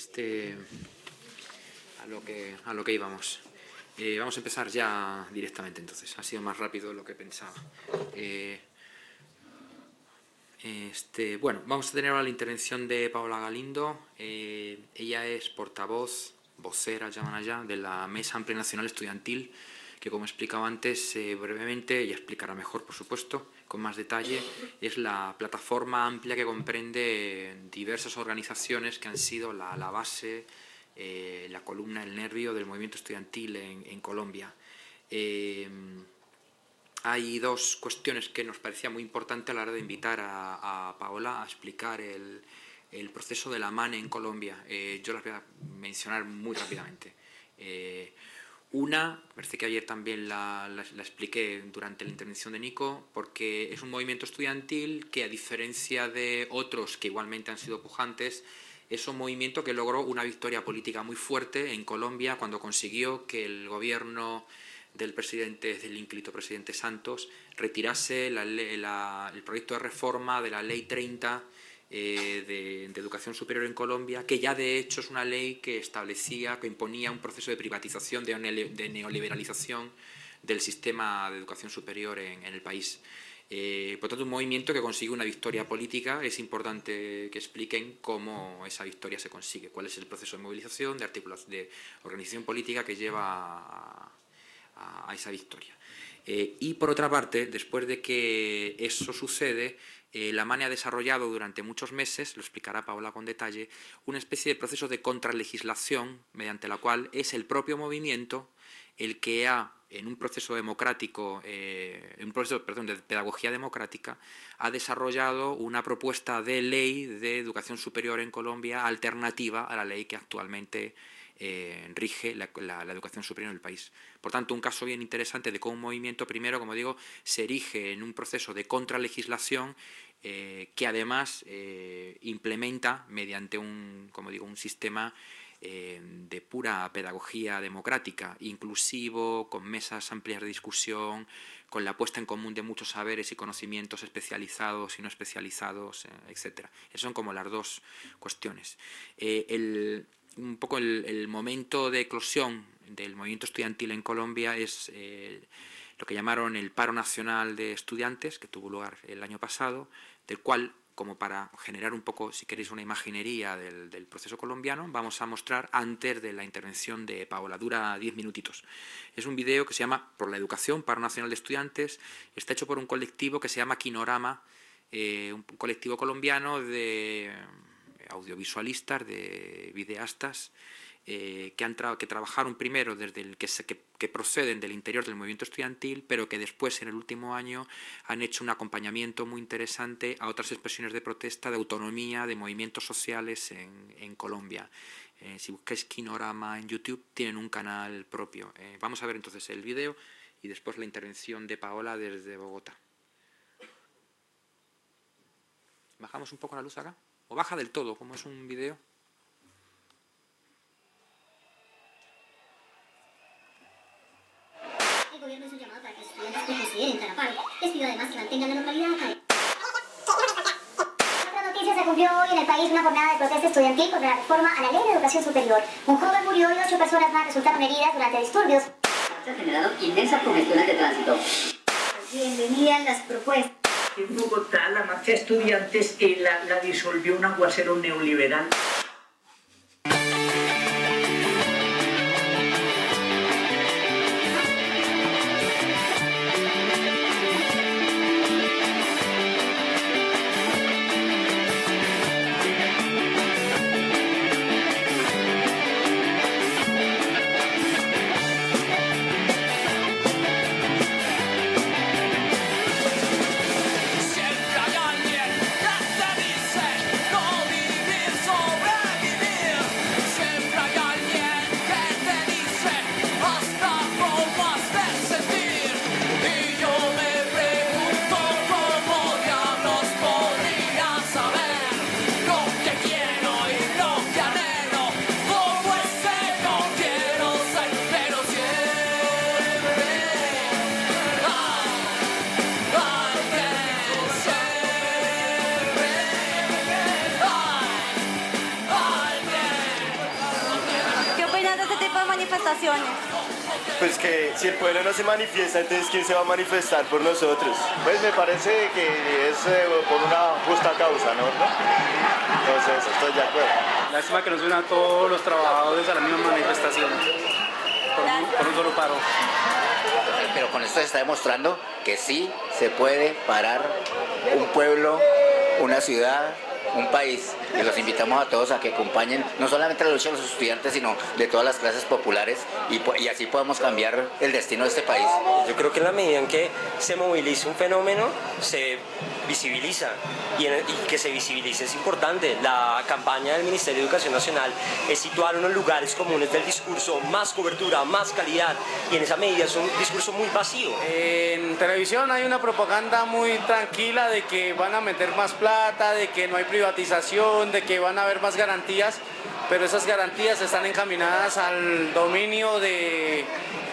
a lo que íbamos. Vamos a empezar ya directamente entonces. Ha sido más rápido de lo que pensaba. Bueno, vamos a tener ahora la intervención de Paola Galindo. Ella es portavoz, vocera, llaman allá, de la Mesa Amplia Nacional Estudiantil, que como he explicado antes brevemente, y explicará mejor por supuesto, con más detalle, es la plataforma amplia que comprende diversas organizaciones que han sido la base, la columna, el nervio del movimiento estudiantil en Colombia. Hay dos cuestiones que nos parecía muy importante a la hora de invitar a Paola a explicar el proceso de la MANE en Colombia. Yo las voy a mencionar muy rápidamente. Una, parece que ayer también la expliqué durante la intervención de Nico, porque es un movimiento estudiantil que, a diferencia de otros que igualmente han sido pujantes, es un movimiento que logró una victoria política muy fuerte en Colombia cuando consiguió que el gobierno del ínclito presidente Santos retirase el proyecto de reforma de la Ley 30 de educación superior en Colombia, que ya de hecho es una ley que establecía, que imponía un proceso de privatización, de neoliberalización del sistema de educación superior en el país. Por tanto, un movimiento que consigue una victoria política. Es importante que expliquen cómo esa victoria se consigue, cuál es el proceso de movilización, de organización política que lleva a esa victoria. Y por otra parte, después de que eso sucede, la MANE ha desarrollado durante muchos meses, lo explicará Paola con detalle, una especie de proceso de contralegislación mediante la cual es el propio movimiento el que en un proceso democrático, de pedagogía democrática, ha desarrollado una propuesta de ley de educación superior en Colombia alternativa a la ley que actualmente rige la educación superior en el país. Por tanto, un caso bien interesante de cómo un movimiento, primero, como digo, se erige en un proceso de contralegislación que además implementa mediante un sistema de pura pedagogía democrática, inclusivo, con mesas amplias de discusión, con la puesta en común de muchos saberes y conocimientos especializados y no especializados, etc. Esas son como las dos cuestiones. Un poco el momento de eclosión del movimiento estudiantil en Colombia es lo que llamaron el paro nacional de estudiantes, que tuvo lugar el año pasado, del cual, como para generar un poco, si queréis, una imaginería del proceso colombiano, vamos a mostrar antes de la intervención de Paola. Dura 10 minutitos. Es un video que se llama Por la Educación, Paro Nacional de Estudiantes. Está hecho por un colectivo que se llama Quinorama, un colectivo colombiano de audiovisualistas, de videastas, que trabajaron primero que proceden del interior del movimiento estudiantil, pero que después, en el último año, han hecho un acompañamiento muy interesante a otras expresiones de protesta, de autonomía, de movimientos sociales en Colombia. Si buscáis Quinorama en YouTube, tienen un canal propio. Vamos a ver entonces el video y después la intervención de Paola desde Bogotá. ¿Bajamos un poco la luz acá? ¿O baja del todo, como es un video? El gobierno hizo un llamado para que los estudiantes que consideren tal paro. Les pido además que mantengan la normalidad académica. Otra noticia: se cumplió hoy en el país una jornada de protesta estudiantil contra la reforma a la ley de educación superior. Un joven murió y 8 personas más resultaron heridas durante disturbios. Se han generado inmensas congestiones de tránsito. Bienvenidas las propuestas. En Bogotá, la marcha de estudiantes la disolvió un aguacero neoliberal. Siempre hay alguien que te dice no vivir sobre manifestaciones? Pues que si el pueblo no se manifiesta, entonces ¿quién se va a manifestar por nosotros? Pues me parece que es por una justa causa, ¿no? Entonces estoy de acuerdo. Lástima que nos unan todos los trabajadores a la misma manifestación, por un solo paro. Pero con esto se está demostrando que sí se puede parar un pueblo, una ciudad, un país, y los invitamos a todos a que acompañen no solamente la lucha de los estudiantes, sino de todas las clases populares, y así podemos cambiar el destino de este país. Yo creo que en la medida en que se moviliza un fenómeno, se visibiliza, y que se visibilice es importante. La campaña del Ministerio de Educación Nacional es situar unos lugares comunes del discurso, más cobertura, más calidad, y en esa medida es un discurso muy vacío. En televisión hay una propaganda muy tranquila de que van a meter más plata, de que no hay privatización, de que van a haber más garantías, pero esas garantías están encaminadas al dominio del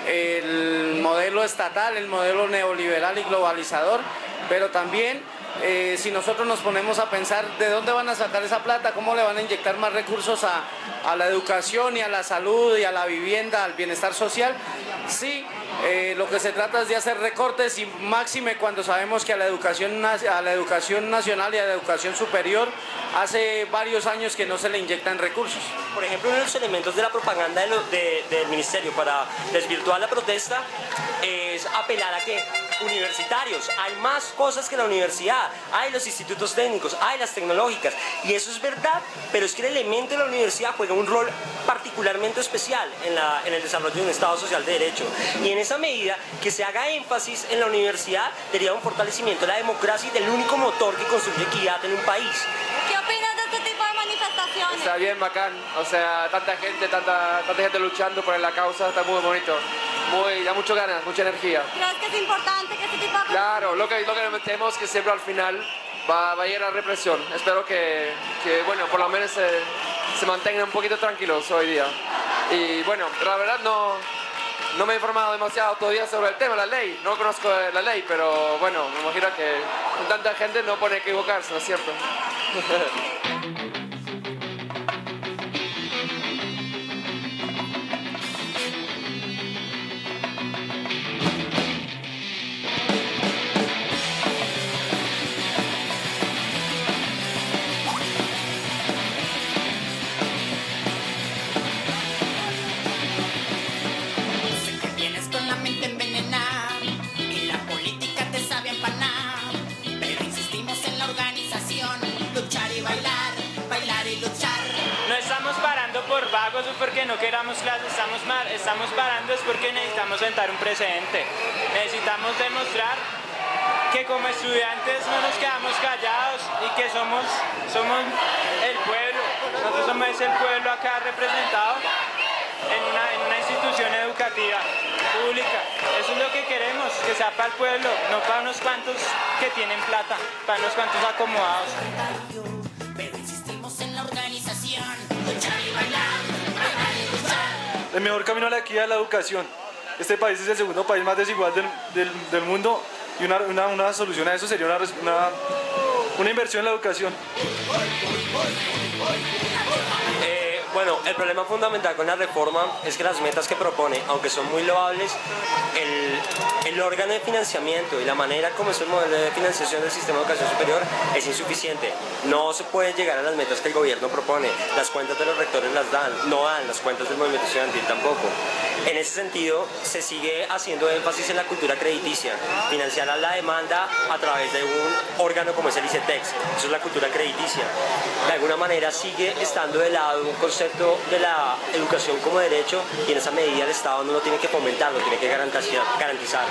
modelo estatal, el modelo neoliberal y globalizador, pero también si nosotros nos ponemos a pensar de dónde van a sacar esa plata, cómo le van a inyectar más recursos a la educación y a la salud y a la vivienda, al bienestar social, sí. Lo que se trata es de hacer recortes, y máxime cuando sabemos que a la educación nacional y a la educación superior hace varios años que no se le inyectan recursos. Por ejemplo, uno de los elementos de la propaganda del ministerio para desvirtuar la protesta es apelar a que universitarios, hay más cosas que la universidad, hay los institutos técnicos, hay las tecnológicas, y eso es verdad, pero es que el elemento de la universidad juega un rol particularmente especial en el desarrollo de un Estado social de derecho, y en esa medida que se haga énfasis en la universidad sería un fortalecimiento de la democracia y del único motor que construye equidad en un país. ¿Qué opinas de este tipo de manifestaciones? Está bien bacán, o sea, tanta gente luchando por la causa, está muy bonito, da muchas ganas, mucha energía. ¿Crees que es importante que este tipo de... Claro, lo que metemos que siempre al final va a ir a represión. Espero que bueno, por lo menos se mantengan un poquito tranquilos hoy día. Y bueno, la verdad no me he informado demasiado todavía sobre el tema, la ley, no conozco la ley, pero bueno, me imagino que con tanta gente no puede equivocarse, ¿no es cierto? Vagos o porque no queramos clases, estamos parando es porque necesitamos sentar un precedente. Necesitamos demostrar que como estudiantes no nos quedamos callados y que somos el pueblo. Nosotros somos el pueblo acá representado en una institución educativa pública. Eso es lo que queremos, que sea para el pueblo, no para unos cuantos que tienen plata, para unos cuantos acomodados. Pero insistimos en la organización, luchar y bailar. El mejor camino a la equidad es la educación. Este país es el segundo país más desigual del mundo, y una solución a eso sería una inversión en la educación. Bueno, el problema fundamental con la reforma es que las metas que propone, aunque son muy loables, el órgano de financiamiento y la manera como es el modelo de financiación del sistema de educación superior es insuficiente. No se puede llegar a las metas que el gobierno propone. Las cuentas de los rectores no dan, las cuentas del movimiento estudiantil tampoco. En ese sentido, se sigue haciendo énfasis en la cultura crediticia, financiar a la demanda a través de un órgano como es el ICETEX. Eso es la cultura crediticia. De alguna manera sigue estando de lado un concepto de la educación como derecho, y en esa medida el Estado no lo tiene que fomentar, lo tiene que garantizar.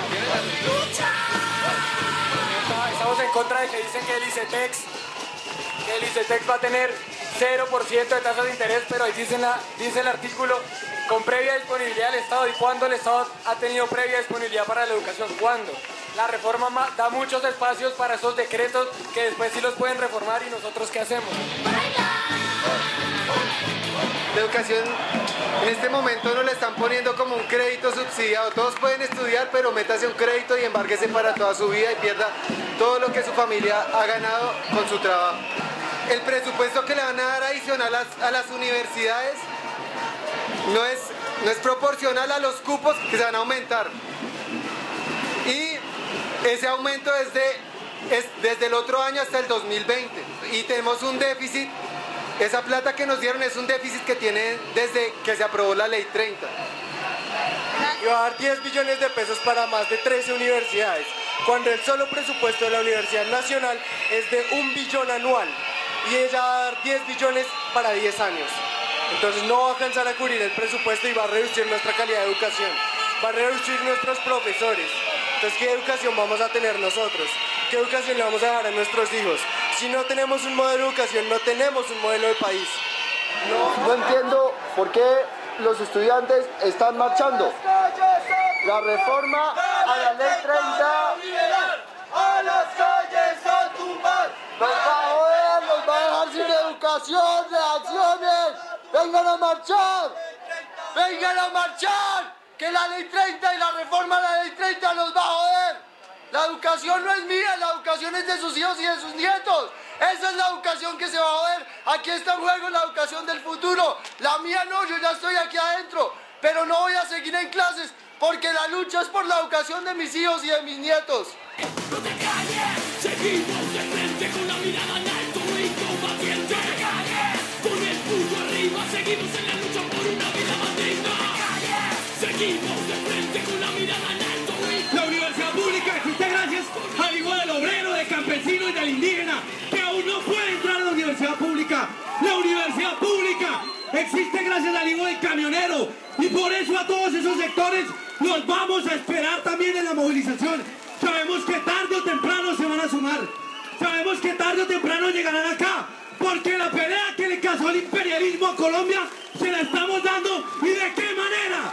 Estamos en contra de que dicen que el ICETEX va a tener 0% de tasa de interés, pero ahí dice el artículo con previa disponibilidad del Estado. ¿Y cuándo el Estado ha tenido previa disponibilidad para la educación? ¿Cuándo? La reforma da muchos espacios para esos decretos que después sí los pueden reformar, y nosotros ¿qué hacemos? La educación en este momento no le están poniendo como un crédito subsidiado. Todos pueden estudiar, pero métase un crédito y embárguese para toda su vida y pierda todo lo que su familia ha ganado con su trabajo. El presupuesto que le van a dar adicional a las universidades no es no es proporcional a los cupos que se van a aumentar. Y ese aumento es desde el otro año hasta el 2020. Y tenemos un déficit, esa plata que nos dieron es un déficit que tiene desde que se aprobó la ley 30. Y va a dar 10 billones de pesos para más de 13 universidades, cuando el solo presupuesto de la Universidad Nacional es de 1 billón anual. Y ella va a dar 10 billones para 10 años. Entonces no va a alcanzar a cubrir el presupuesto y va a reducir nuestra calidad de educación. Va a reducir nuestros profesores. Entonces, ¿qué educación vamos a tener nosotros? ¿Qué educación le vamos a dar a nuestros hijos? Si no tenemos un modelo de educación, no tenemos un modelo de país. No entiendo por qué los estudiantes están marchando. La reforma a la ley 30... ¡A las calles a tumbar! ¡Nos va a joder! ¡Nos va a dejar sin educación! ¡Reacciones! ¡Vengan a marchar! ¡Vengan a marchar! ¡Que la ley 30 y la reforma a la ley 30 nos va a joder! La educación no es mía, la educación es de sus hijos y de sus nietos. Esa es la educación que se va a joder. Aquí está en juego la educación del futuro. La mía no, yo ya estoy aquí adentro. Pero no voy a seguir en clases porque la lucha es por la educación de mis hijos y de mis nietos. No te calles, seguimos de frente con la mirada en alto y combatiente. No te calles, con el puño arriba, seguimos en la lucha por una vida más digna. No te calles, seguimos de frente con la mirada en alto y... La universidad pública existe gracias al hijo del obrero, del campesino y del indígena, que aún no puede entrar a la universidad pública. La universidad pública existe gracias al hijo del camionero, y por eso a todos esos sectores los vamos a esperar también en la movilización. Sabemos que tarde o temprano se van a sumar. Sabemos que tarde o temprano llegarán acá. Porque la pelea que le causó el imperialismo a Colombia se la estamos dando. ¿Y de qué manera?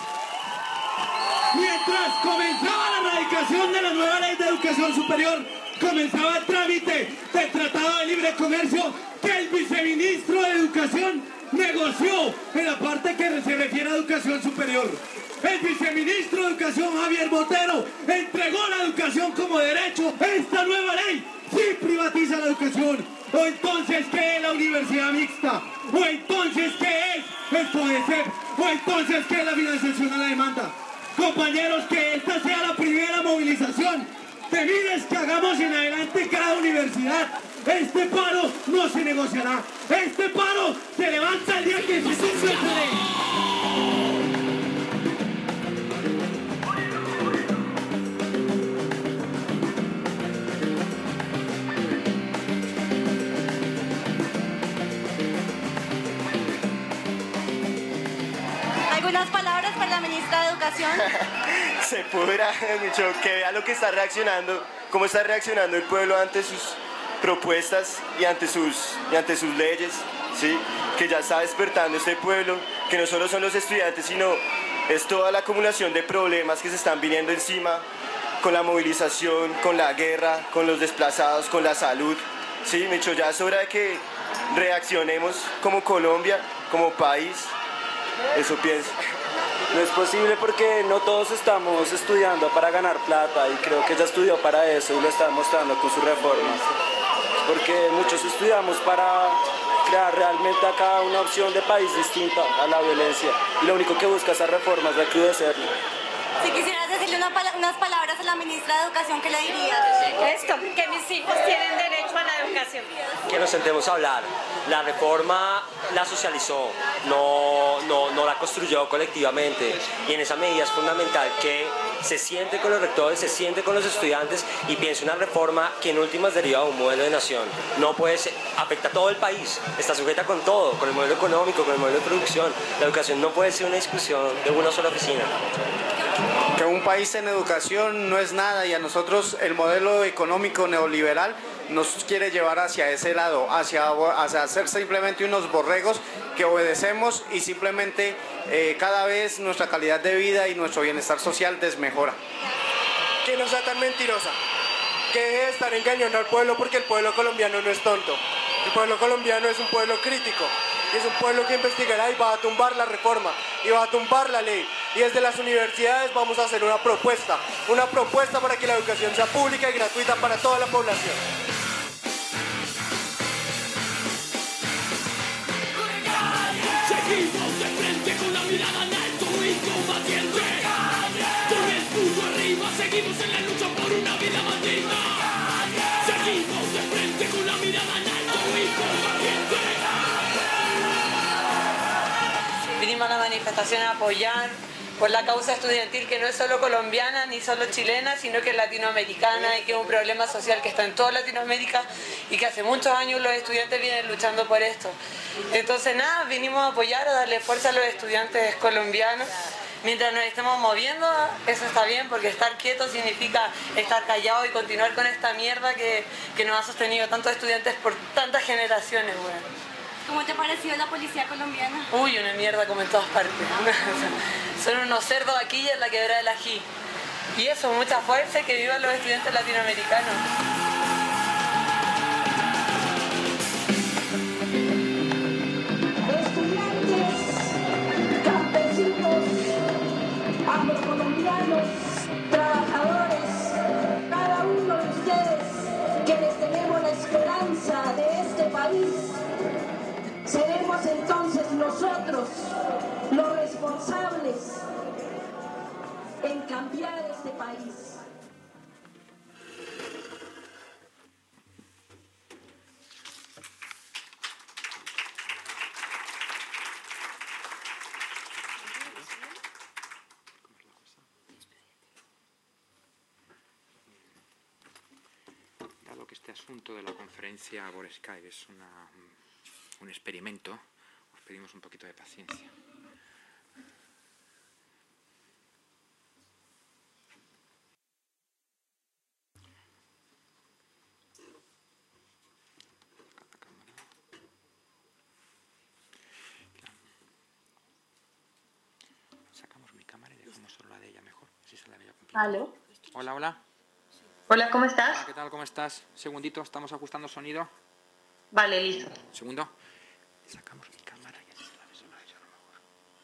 Mientras comenzaba la radicación de la nueva ley de educación superior, comenzaba el trámite del Tratado de Libre Comercio que el viceministro de Educación negoció en la parte que se refiere a educación superior. El viceministro de Educación, Javier Botero, entregó la educación como derecho. Esta nueva ley sí privatiza la educación. ¿O entonces qué es la universidad mixta? ¿O entonces qué es el FODESEP? ¿O entonces qué es la financiación a la demanda? Compañeros, que esta sea la primera movilización de miles que hagamos en adelante en cada universidad. Este paro no se negociará. Este paro se levanta el día que se cumpla esta ley. ¿Algunas palabras para la ministra de Educación? Se pudra mucho, que vea lo que está reaccionando, cómo está reaccionando el pueblo ante sus propuestas y ante sus leyes, ¿sí? Que ya está despertando este pueblo, que no solo son los estudiantes, sino es toda la acumulación de problemas que se están viniendo encima con la movilización, con la guerra, con los desplazados, con la salud, ¿sí? Micho, ya es hora de que reaccionemos como Colombia, como país. Eso pienso. No es posible porque no todos estamos estudiando para ganar plata, y creo que ella estudió para eso y lo está demostrando con sus reformas. Porque muchos estudiamos para crear realmente acá una opción de país distinta a la violencia, y lo único que busca esa reforma es recrudecerlo. Si quisieras decirle unas palabras a la ministra de Educación, ¿qué le dirías? Esto, que mis hijos tienen derecho a la educación. Que nos sentemos a hablar. La reforma la socializó, no la construyó colectivamente, y en esa medida es fundamental que se siente con los rectores, se siente con los estudiantes y piense una reforma que en últimas deriva de un modelo de nación. No puede ser, afecta a todo el país, está sujeta con todo, con el modelo económico, con el modelo de producción. La educación no puede ser una discusión de una sola oficina. Que un país en educación no es nada, y a nosotros el modelo económico neoliberal nos quiere llevar hacia ese lado, hacia ser simplemente unos borregos que obedecemos, y simplemente cada vez nuestra calidad de vida y nuestro bienestar social desmejora. Que no sea tan mentirosa, que deje de estar engañando al pueblo, porque el pueblo colombiano no es tonto. El pueblo colombiano es un pueblo crítico, es un pueblo que investigará y va a tumbar la reforma y va a tumbar la ley, y desde las universidades vamos a hacer una propuesta para que la educación sea pública y gratuita para toda la población. Seguimos de frente con la mirada en alto. manifestación a apoyar por la causa estudiantil, que no es solo colombiana ni solo chilena, sino que es latinoamericana y que es un problema social que está en toda Latinoamérica y que hace muchos años los estudiantes vienen luchando por esto. Entonces nada, vinimos a apoyar, a darle fuerza a los estudiantes colombianos. Mientras nos estemos moviendo, eso está bien, porque estar quieto significa estar callado y continuar con esta mierda que nos ha sostenido tantos estudiantes por tantas generaciones, bueno. ¿Cómo te ha parecido la policía colombiana? Uy, una mierda como en todas partes. Son unos cerdos aquí y en la quebrada del ají. Y eso, mucha fuerza y que vivan los estudiantes latinoamericanos. Afrocolombianos, trabajadores, cada uno de ustedes, quienes tenemos la esperanza de este país, seremos entonces nosotros los responsables en cambiar este país. Dado que este asunto de la conferencia por Skype es un experimento, os pedimos un poquito de paciencia. Sacamos mi cámara y dejamos solo la de ella mejor, así se la veía complicada. ¿Aló? Hola, hola. Hola, ¿cómo estás? Hola, ¿qué tal? ¿Cómo estás? Segundito, estamos ajustando sonido. Vale, listo. Segundo. Sacamos mi cámara y así se la ve solo a ella, a lo mejor.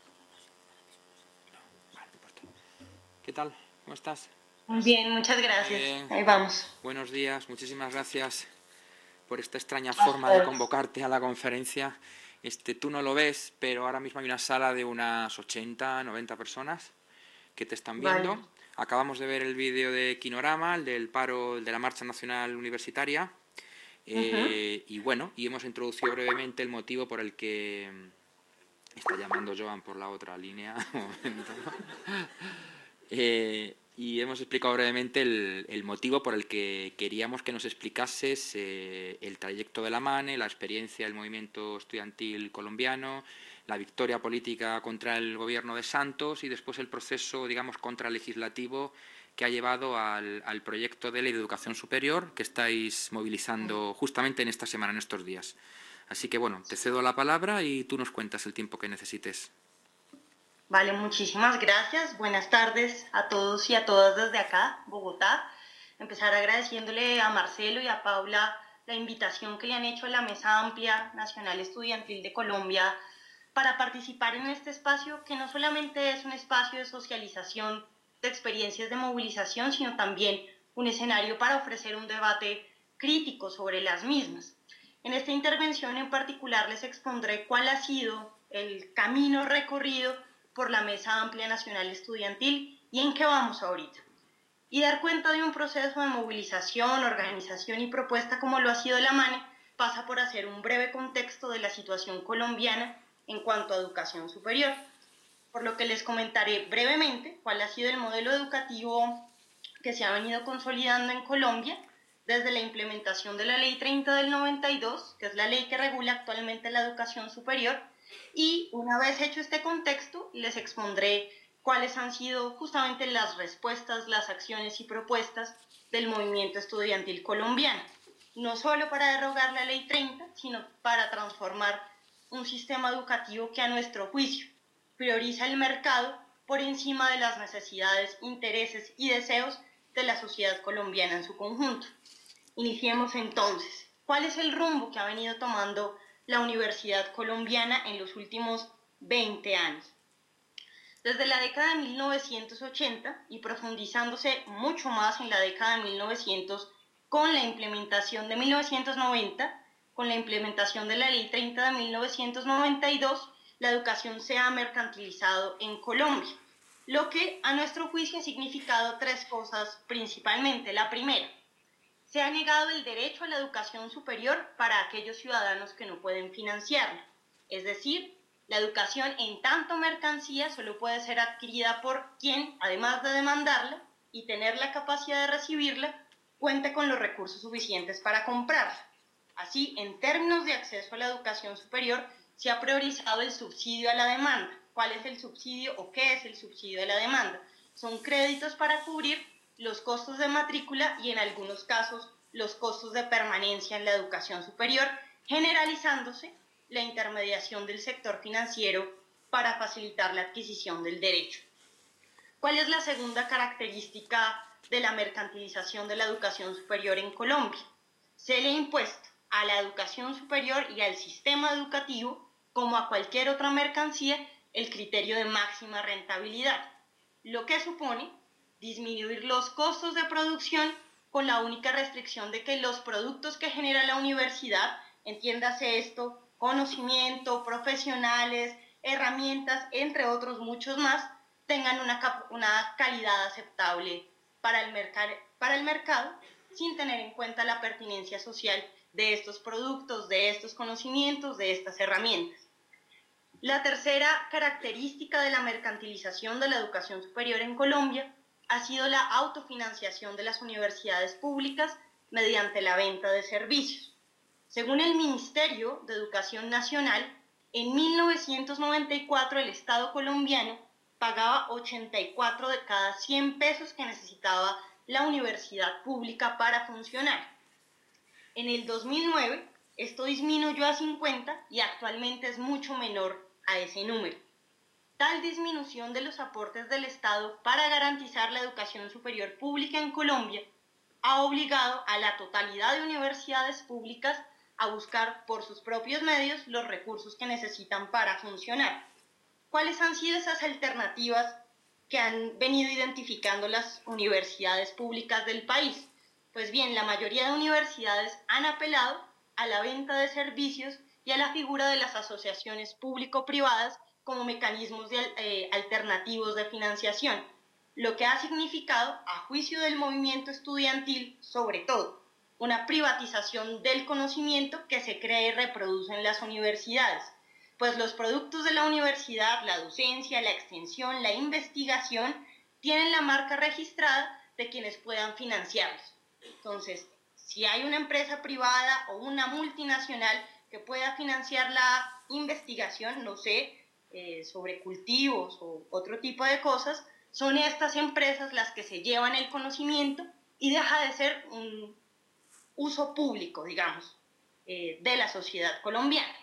No, vale, no importa. ¿Qué tal? ¿Cómo estás? Bien, muchas gracias. Bien. Ahí vamos. Buenos días, muchísimas gracias por esta extraña forma de convocarte a la conferencia. Tú no lo ves, pero ahora mismo hay una sala de unas 80, 90 personas que te están viendo. Vale. Acabamos de ver el vídeo de Kinorama, el del paro, el de la Marcha Nacional Universitaria. Y bueno, y hemos introducido brevemente el motivo por el que está llamando Joan por la otra línea. Y hemos explicado brevemente el motivo por el que queríamos que nos explicases el trayecto de la MANE, la experiencia del movimiento estudiantil colombiano, la victoria política contra el gobierno de Santos y después el proceso, digamos, contralegislativo que ha llevado al proyecto de ley de educación superior que estáis movilizando justamente en esta semana, en estos días. Así que, bueno, te cedo la palabra y tú nos cuentas el tiempo que necesites. Vale, muchísimas gracias. Buenas tardes a todos y a todas desde acá, Bogotá. Empezar agradeciéndole a Marcelo y a Paula la invitación que le han hecho a la Mesa Amplia Nacional Estudiantil de Colombia para participar en este espacio, que no solamente es un espacio de socialización de experiencias de movilización, sino también un escenario para ofrecer un debate crítico sobre las mismas. En esta intervención en particular les expondré cuál ha sido el camino recorrido por la Mesa Amplia Nacional Estudiantil y en qué vamos ahorita. Y dar cuenta de un proceso de movilización, organización y propuesta como lo ha sido la MANE pasa por hacer un breve contexto de la situación colombiana en cuanto a educación superior, por lo que les comentaré brevemente cuál ha sido el modelo educativo que se ha venido consolidando en Colombia desde la implementación de la Ley 30 del 92, que es la ley que regula actualmente la educación superior, y una vez hecho este contexto, les expondré cuáles han sido justamente las respuestas, las acciones y propuestas del movimiento estudiantil colombiano, no solo para derogar la Ley 30, sino para transformar un sistema educativo que a nuestro juicio prioriza el mercado por encima de las necesidades, intereses y deseos de la sociedad colombiana en su conjunto. Iniciemos entonces. ¿Cuál es el rumbo que ha venido tomando la universidad colombiana en los últimos 20 años? Desde la década de 1980 y profundizándose mucho más en la década de 1900 con la implementación de 1990, con la implementación de la Ley 30 de 1992, la educación se ha mercantilizado en Colombia, lo que a nuestro juicio ha significado tres cosas principalmente. La primera, se ha negado el derecho a la educación superior para aquellos ciudadanos que no pueden financiarla, es decir, La educación en tanto mercancía solo puede ser adquirida por quien, además de demandarla y tener la capacidad de recibirla, cuente con los recursos suficientes para comprarla. Así, en términos de acceso a la educación superior, se ha priorizado el subsidio a la demanda. ¿Cuál es el subsidio o qué es el subsidio a la demanda? Son créditos para cubrir los costos de matrícula y en algunos casos los costos de permanencia en la educación superior, generalizándose la intermediación del sector financiero para facilitar la adquisición del derecho. ¿Cuál es la segunda característica de la mercantilización de la educación superior en Colombia? Se le ha impuesto a la educación superior y al sistema educativo, como a cualquier otra mercancía, el criterio de máxima rentabilidad, lo que supone disminuir los costos de producción con la única restricción de que los productos que genera la universidad, entiéndase esto, conocimiento, profesionales, herramientas, entre otros muchos más, tengan una calidad aceptable para el mercado, sin tener en cuenta la pertinencia social de estos productos, de estos conocimientos, de estas herramientas. La tercera característica de la mercantilización de la educación superior en Colombia ha sido la autofinanciación de las universidades públicas mediante la venta de servicios. Según el Ministerio de Educación Nacional, en 1994 el Estado colombiano pagaba 84 de cada 100 pesos que necesitaba la universidad pública para funcionar. En el 2009 esto disminuyó a 50 y actualmente es mucho menor a ese número. Tal disminución de los aportes del Estado para garantizar la educación superior pública en Colombia ha obligado a la totalidad de universidades públicas a buscar por sus propios medios los recursos que necesitan para funcionar. ¿Cuáles han sido esas alternativas que han venido identificando las universidades públicas del país? Pues bien, la mayoría de universidades han apelado a la venta de servicios y a la figura de las asociaciones público-privadas como mecanismos alternativos de financiación, lo que ha significado, a juicio del movimiento estudiantil, sobre todo, una privatización del conocimiento que se crea y reproduce en las universidades, pues los productos de la universidad, la docencia, la extensión, la investigación, tienen la marca registrada de quienes puedan financiarlos. Entonces, si hay una empresa privada o una multinacional que pueda financiar la investigación, no sé, sobre cultivos o otro tipo de cosas, son estas empresas las que se llevan el conocimiento y deja de ser un uso público, digamos, de la sociedad colombiana.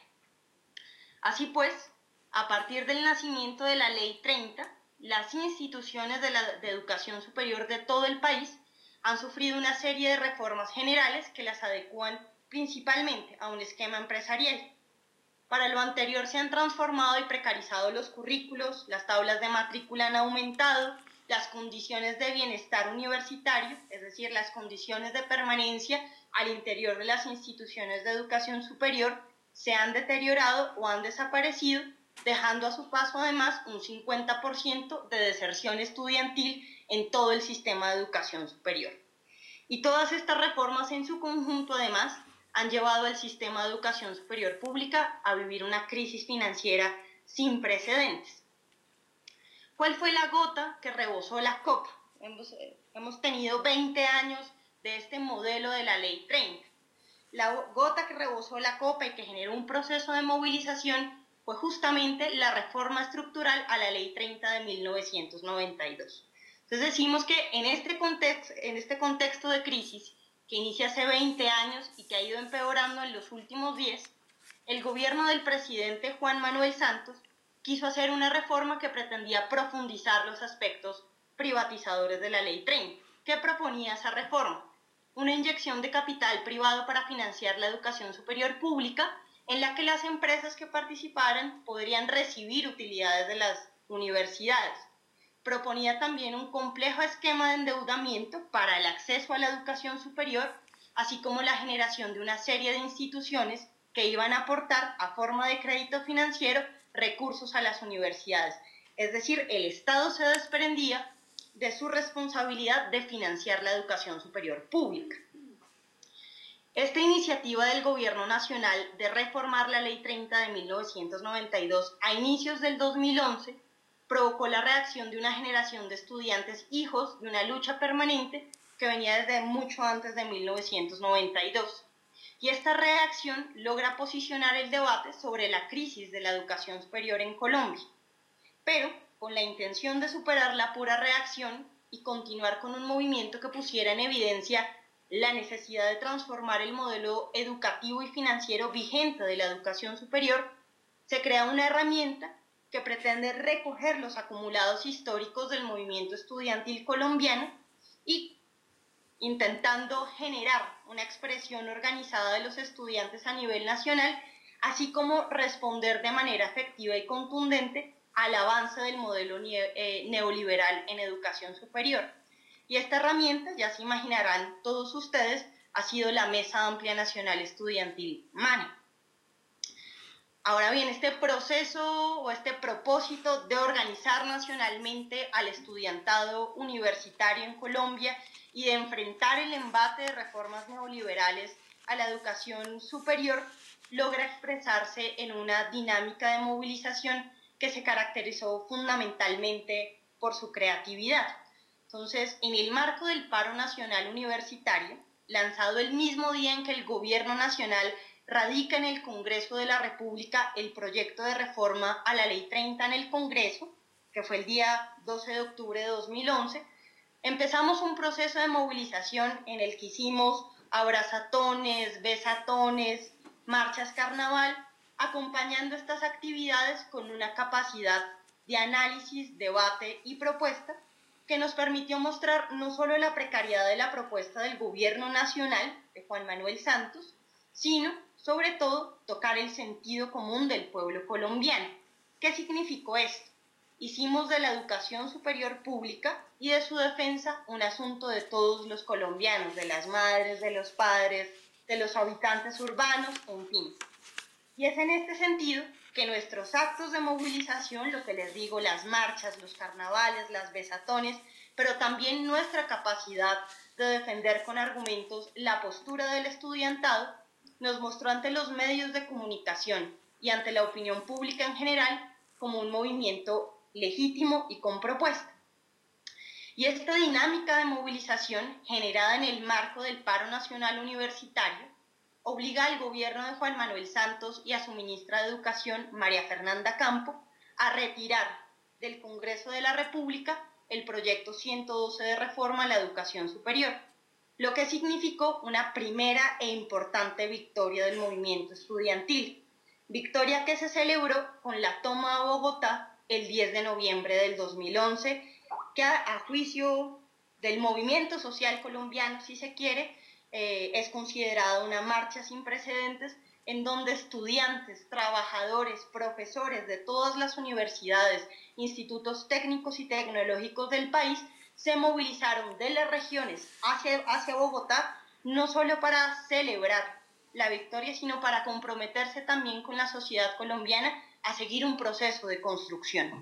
Así pues, a partir del nacimiento de la Ley 30, las instituciones de educación superior de todo el país han sufrido una serie de reformas generales que las adecúan principalmente a un esquema empresarial. Para lo anterior se han transformado y precarizado los currículos, las tablas de matrícula han aumentado, las condiciones de bienestar universitario, es decir, las condiciones de permanencia al interior de las instituciones de educación superior, se han deteriorado o han desaparecido, dejando a su paso además un 50% de deserción estudiantil en todo el sistema de educación superior. Y todas estas reformas en su conjunto además han llevado al sistema de educación superior pública a vivir una crisis financiera sin precedentes. ¿Cuál fue la gota que rebosó la copa? Hemos tenido 20 años de este modelo de la Ley 30. La gota que rebosó la copa y que generó un proceso de movilización fue justamente la reforma estructural a la Ley 30 de 1992. Entonces decimos que en este contexto de crisis, que inicia hace 20 años y que ha ido empeorando en los últimos 10, el gobierno del presidente Juan Manuel Santos quiso hacer una reforma que pretendía profundizar los aspectos privatizadores de la Ley 30. ¿Qué proponía esa reforma? Una inyección de capital privado para financiar la educación superior pública, en la que las empresas que participaran podrían recibir utilidades de las universidades. Proponía también un complejo esquema de endeudamiento para el acceso a la educación superior, así como la generación de una serie de instituciones que iban a aportar a forma de crédito financiero recursos a las universidades. Es decir, el Estado se desprendía de su responsabilidad de financiar la educación superior pública. Esta iniciativa del Gobierno Nacional de reformar la Ley 30 de 1992 a inicios del 2011 provocó la reacción de una generación de estudiantes hijos de una lucha permanente que venía desde mucho antes de 1992. Y esta reacción logra posicionar el debate sobre la crisis de la educación superior en Colombia, pero con la intención de superar la pura reacción y continuar con un movimiento que pusiera en evidencia la necesidad de transformar el modelo educativo y financiero vigente de la educación superior, se crea una herramienta que pretende recoger los acumulados históricos del movimiento estudiantil colombiano y intentando generar una expresión organizada de los estudiantes a nivel nacional, así como responder de manera efectiva y contundente al avance del modelo neoliberal en educación superior. Y esta herramienta, ya se imaginarán todos ustedes, ha sido la Mesa Amplia Nacional Estudiantil, MANE. Ahora bien, este proceso o este propósito de organizar nacionalmente al estudiantado universitario en Colombia y de enfrentar el embate de reformas neoliberales a la educación superior logra expresarse en una dinámica de movilización que se caracterizó fundamentalmente por su creatividad. Entonces, en el marco del paro nacional universitario, lanzado el mismo día en que el Gobierno Nacional radica en el Congreso de la República el proyecto de reforma a la Ley 30 en el Congreso, que fue el día 12 de octubre de 2011, empezamos un proceso de movilización en el que hicimos abrazatones, besatones, marchas carnaval, acompañando estas actividades con una capacidad de análisis, debate y propuesta que nos permitió mostrar no solo la precariedad de la propuesta del Gobierno Nacional de Juan Manuel Santos, sino, sobre todo, tocar el sentido común del pueblo colombiano. ¿Qué significó esto? Hicimos de la educación superior pública y de su defensa un asunto de todos los colombianos, de las madres, de los padres, de los habitantes urbanos, en fin. Y es en este sentido que nuestros actos de movilización, lo que les digo, las marchas, los carnavales, las besatones, pero también nuestra capacidad de defender con argumentos la postura del estudiantado, nos mostró ante los medios de comunicación y ante la opinión pública en general como un movimiento legítimo y con propuesta. Y esta dinámica de movilización generada en el marco del paro nacional universitario obliga al gobierno de Juan Manuel Santos y a su ministra de Educación, María Fernanda Campo, a retirar del Congreso de la República el proyecto 112 de reforma a la educación superior, lo que significó una primera e importante victoria del movimiento estudiantil, victoria que se celebró con la toma de Bogotá el 10 de noviembre del 2011, que a juicio del movimiento social colombiano, si se quiere, es considerada una marcha sin precedentes en donde estudiantes, trabajadores, profesores de todas las universidades, institutos técnicos y tecnológicos del país se movilizaron de las regiones hacia Bogotá, no solo para celebrar la victoria, sino para comprometerse también con la sociedad colombiana a seguir un proceso de construcción.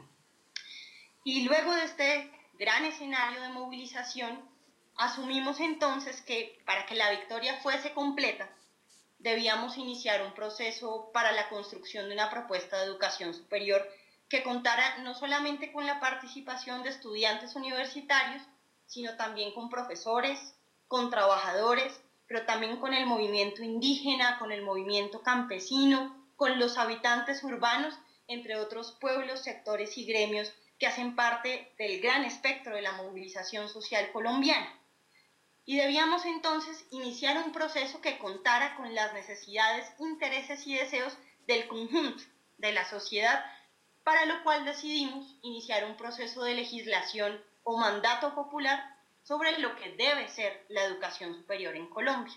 Y luego de este gran escenario de movilización, asumimos entonces que para que la victoria fuese completa, debíamos iniciar un proceso para la construcción de una propuesta de educación superior que contara no solamente con la participación de estudiantes universitarios, sino también con profesores, con trabajadores, pero también con el movimiento indígena, con el movimiento campesino, con los habitantes urbanos, entre otros pueblos, sectores y gremios que hacen parte del gran espectro de la movilización social colombiana. Y debíamos entonces iniciar un proceso que contara con las necesidades, intereses y deseos del conjunto de la sociedad, para lo cual decidimos iniciar un proceso de legislación o mandato popular sobre lo que debe ser la educación superior en Colombia.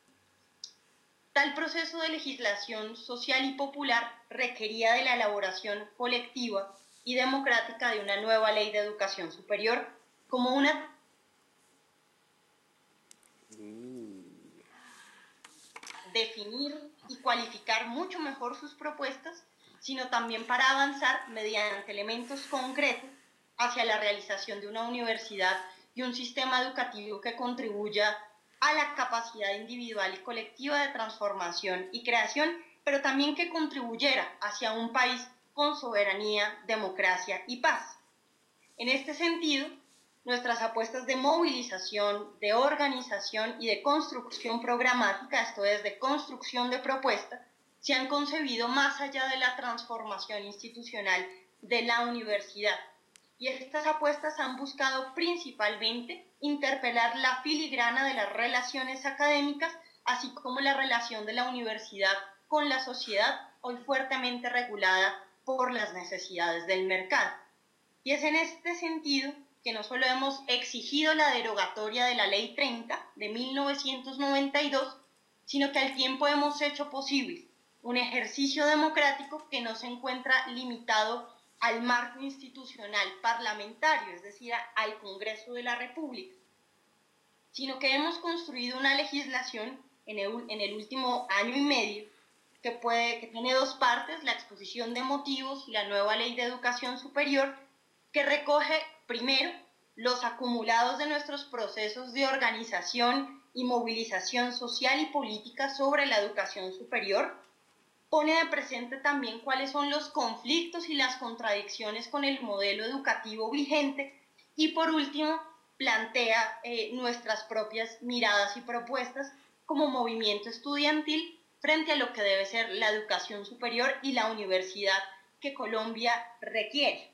Tal proceso de legislación social y popular requería de la elaboración colectiva y democrática de una nueva ley de educación superior como una definir y cualificar mucho mejor sus propuestas, sino también para avanzar mediante elementos concretos hacia la realización de una universidad y un sistema educativo que contribuya a la capacidad individual y colectiva de transformación y creación, pero también que contribuyera hacia un país con soberanía, democracia y paz. En este sentido, nuestras apuestas de movilización, de organización y de construcción programática, esto es, de construcción de propuestas, se han concebido más allá de la transformación institucional de la universidad. Y estas apuestas han buscado principalmente interpelar la filigrana de las relaciones académicas, así como la relación de la universidad con la sociedad, hoy fuertemente regulada por las necesidades del mercado. Y es en este sentido que no solo hemos exigido la derogatoria de la Ley 30 de 1992, sino que al tiempo hemos hecho posible un ejercicio democrático que no se encuentra limitado al marco institucional parlamentario, es decir, al Congreso de la República, sino que hemos construido una legislación en el último año y medio que tiene dos partes, la exposición de motivos y la nueva Ley de Educación Superior, que recoge primero los acumulados de nuestros procesos de organización y movilización social y política sobre la educación superior, pone de presente también cuáles son los conflictos y las contradicciones con el modelo educativo vigente y por último plantea nuestras propias miradas y propuestas como movimiento estudiantil frente a lo que debe ser la educación superior y la universidad que Colombia requiere.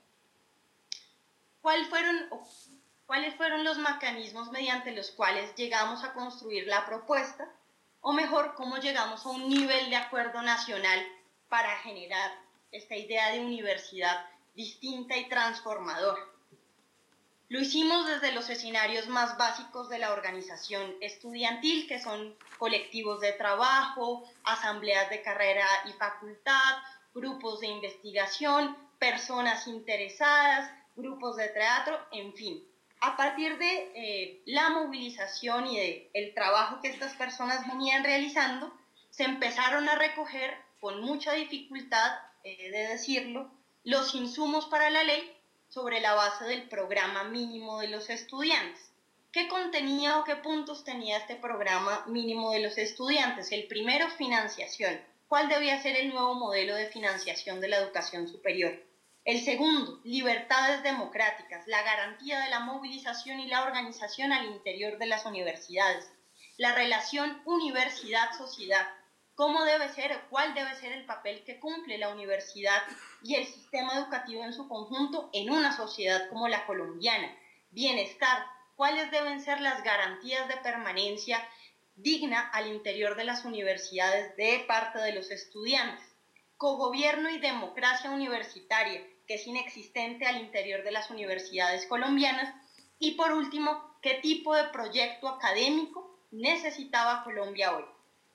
¿Cuáles fueron los mecanismos mediante los cuales llegamos a construir la propuesta? O mejor, cómo llegamos a un nivel de acuerdo nacional para generar esta idea de universidad distinta y transformadora. Lo hicimos desde los escenarios más básicos de la organización estudiantil, que son colectivos de trabajo, asambleas de carrera y facultad, grupos de investigación, personas interesadas, grupos de teatro, en fin. A partir de la movilización y del trabajo que estas personas venían realizando, se empezaron a recoger, con mucha dificultad de decirlo, los insumos para la ley sobre la base del programa mínimo de los estudiantes. ¿Qué contenía o qué puntos tenía este programa mínimo de los estudiantes? El primero, financiación. ¿Cuál debía ser el nuevo modelo de financiación de la educación superior? El segundo, libertades democráticas, la garantía de la movilización y la organización al interior de las universidades. La relación universidad-sociedad, cómo debe ser, cuál debe ser el papel que cumple la universidad y el sistema educativo en su conjunto en una sociedad como la colombiana. Bienestar, cuáles deben ser las garantías de permanencia digna al interior de las universidades de parte de los estudiantes. Cogobierno y democracia universitaria, que es inexistente al interior de las universidades colombianas. Y por último, ¿qué tipo de proyecto académico necesitaba Colombia hoy?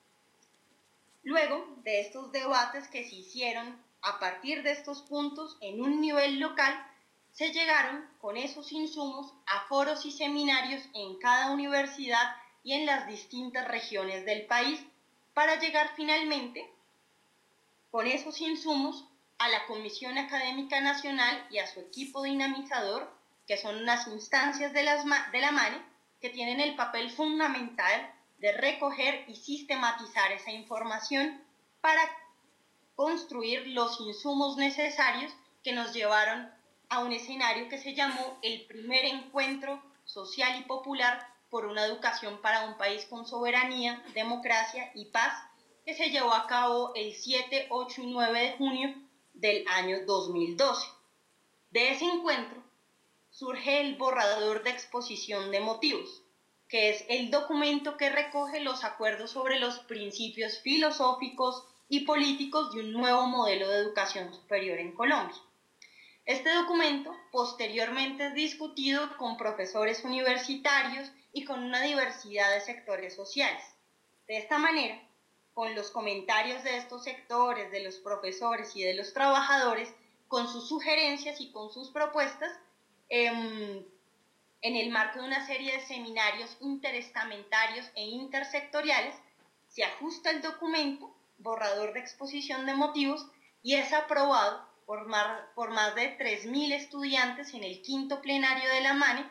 Luego de estos debates que se hicieron a partir de estos puntos en un nivel local, se llegaron con esos insumos a foros y seminarios en cada universidad y en las distintas regiones del país para llegar finalmente con esos insumos a la Comisión Académica Nacional y a su equipo dinamizador, que son unas instancias de la MANE que tienen el papel fundamental de recoger y sistematizar esa información para construir los insumos necesarios que nos llevaron a un escenario que se llamó el primer encuentro social y popular por una educación para un país con soberanía, democracia y paz, que se llevó a cabo el 7, 8 y 9 de junio del año 2012. De ese encuentro surge el borrador de exposición de motivos, que es el documento que recoge los acuerdos sobre los principios filosóficos y políticos de un nuevo modelo de educación superior en Colombia. Este documento posteriormente es discutido con profesores universitarios y con una diversidad de sectores sociales. De esta manera, con los comentarios de estos sectores, de los profesores y de los trabajadores, con sus sugerencias y con sus propuestas, en el marco de una serie de seminarios interestamentarios e intersectoriales, se ajusta el documento, borrador de exposición de motivos, y es aprobado por más de 3.000 estudiantes en el quinto plenario de la MANE,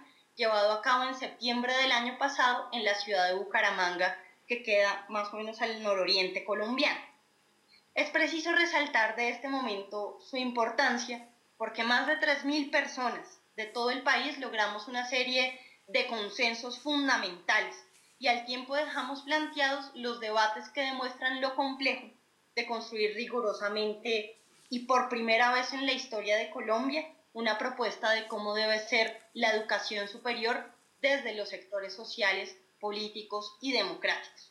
llevado a cabo en septiembre del año pasado en la ciudad de Bucaramanga, que queda más o menos al nororiente colombiano. Es preciso resaltar de este momento su importancia porque más de 3.000 personas de todo el país logramos una serie de consensos fundamentales y al tiempo dejamos planteados los debates que demuestran lo complejo de construir rigurosamente y por primera vez en la historia de Colombia una propuesta de cómo debe ser la educación superior desde los sectores sociales, políticos y democráticos.